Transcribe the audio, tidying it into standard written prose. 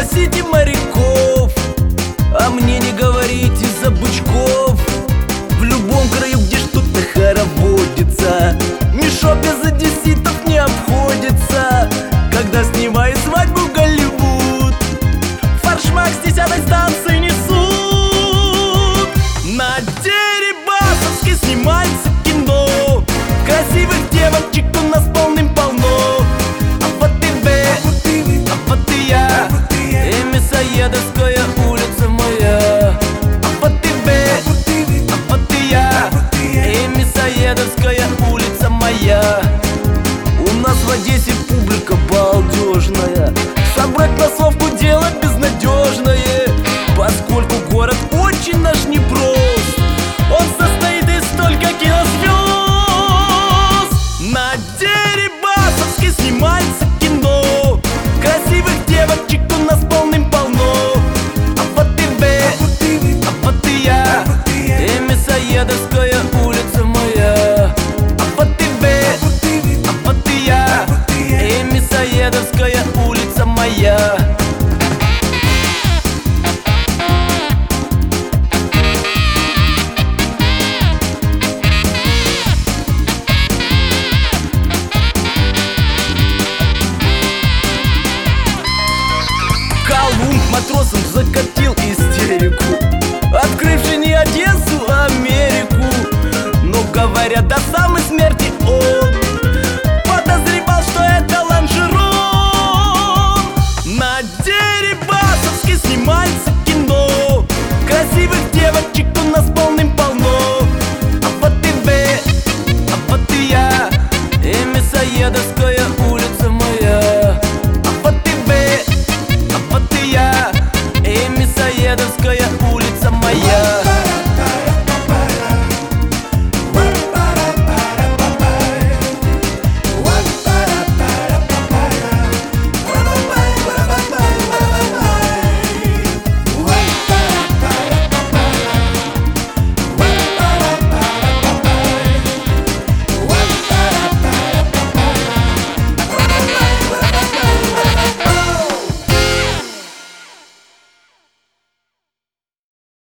Спросите моряков, а мне не говорите за бычков. В любом краю, где что-то хороводится, мешок без одесситов не обходится. Когда снимаю свадьбу в Голливуд, форшмак с 10-й станции несут. На Дерибасовской снимается кино, красивых девочек у нас полным-полно. А вот и вы, а вот и я, и Мясоедовская улица моя. А вот и вы, а вот и я, и Мясоедовская улица моя. У нас в Одессе